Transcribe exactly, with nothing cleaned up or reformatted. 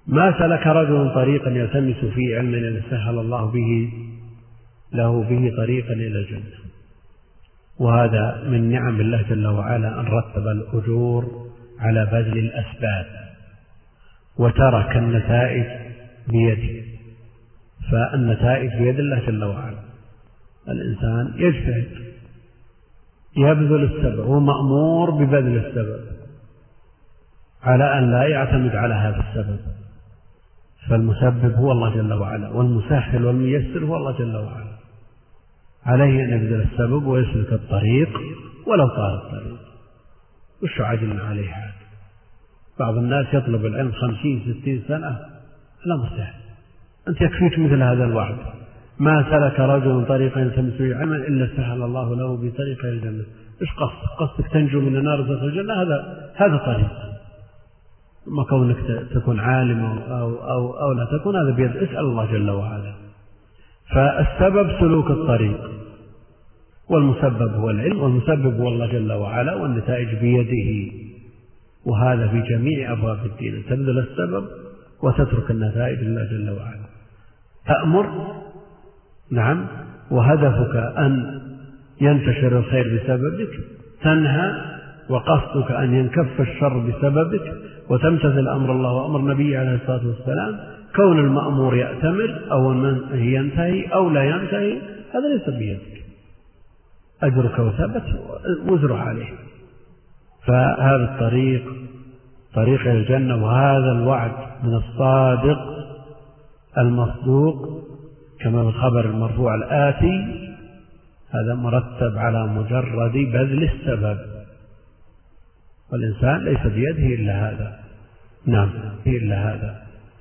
ما سلك رجل طريقا يلتمس فيه علما إلا سهل الله به له به طريقا إلى الجنة. وهذا من نعم الله جل وعلا أن رتب الأجور على بذل الأسباب وترك النتائج بيده، فالنتائج بيد الله جل وعلا. الإنسان يجتهد يبذل السبب، هو مأمور ببذل السبب على أن لا يعتمد على هذا السبب، فالمسبب هو الله جل وعلا، والمسهل والميسر هو الله جل وعلا. عليه أن يبذل السبب ويسلك الطريق ولو طال الطريق. وش عجلنا عليه هذا؟ بعض الناس يطلب العلم خمسين ستين سنة، لا مسهل. أنت يكفيك مثل هذا الوعد: ما سلك رجل طريقا يلتمس فيه علما إلا سهل الله له بطريق إلى الجنة. إيش قصدك؟ قصدك تنجو من النار وتدخل الجنة؟ هذا هذا طريق. ما كونك تكون عالم أو, أو, أو لا تكون، هذا بيد اسأل الله جل وعلا. فالسبب سلوك الطريق، والمسبب هو العلم، والمسبب هو الله جل وعلا، والنتائج بيده. وهذا في جميع أبواب الدين، تبذل السبب وتترك النتائج لله جل وعلا. تأمر، نعم، وهدفك أن ينتشر الخير بسببك. تنهى وقصدك أن ينكف الشر بسببك وتمتثل أمر الله وأمر نبيه عليه الصلاة والسلام. كون المأمور يأتمر أو المنهي ينتهي أو لا ينتهي هذا ليس بيدك، أجرك وثبت وزر عليه. فهذا الطريق طريق إلى الجنة، وهذا الوعد من الصادق المصدوق كما في الخبر المرفوع الآتي، هذا مرتب على مجرد بذل السبب، والإنسان ليس بيده إلا هذا. نعم، إلا هذا.